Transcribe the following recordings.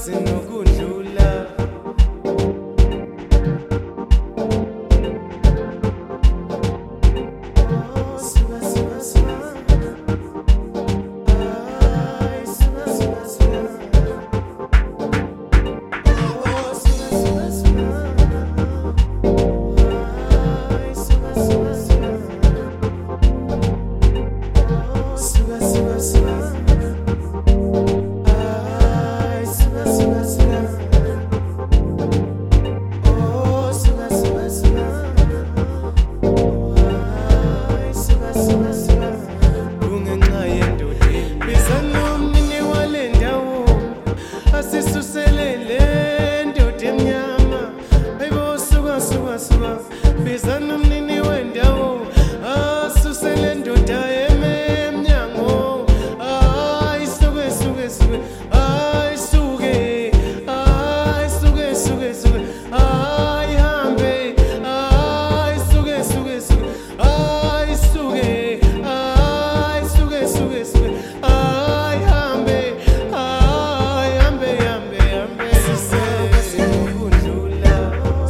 Sisakwazi nokudlula Bizana umnini wendawo asusele ndoda emnyango ayisuke suke suke ayisuke ayisuke suke suke ayihambe ayisuke suke suke ayisuke ayisuke suke suke ayihambe ayihambe hambe hambe sisakwazi nokudlula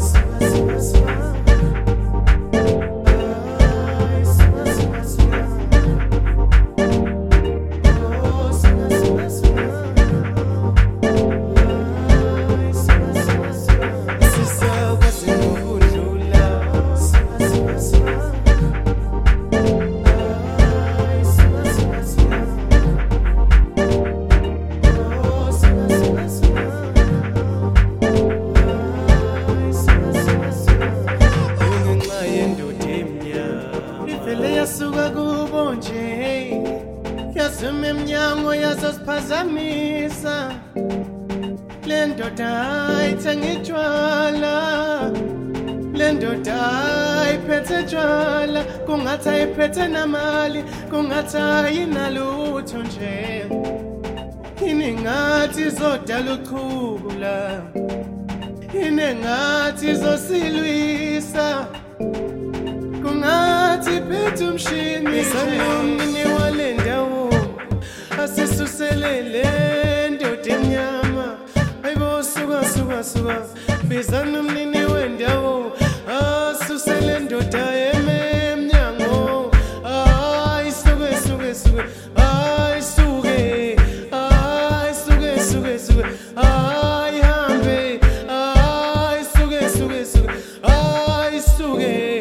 Yasuka kubo nje yazuma emnyango yazosiphazamisa le ndoda ayithenga itshwala le ndoda ayiphethe tshwala kungathi ayiphethe namali kungathi ayinalutho nje iningathi izodala uqhubula inengathi izosilwisa kungathi phethe umshini umnini wale ndawo asisuselele ndoda emnyama ayibo suka suka suka bizana umnini wendawo asusele ndoda emnyango ayisuke suke suke ayisuke ayisuke suke suke ayihambe ayisuke suke suke ayisuke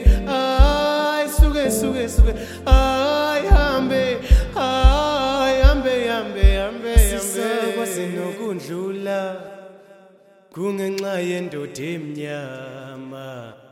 suke suke ayihambe ayihambe hambe hambe sisakwazi nokudlula kungenxa yendoda emnyama.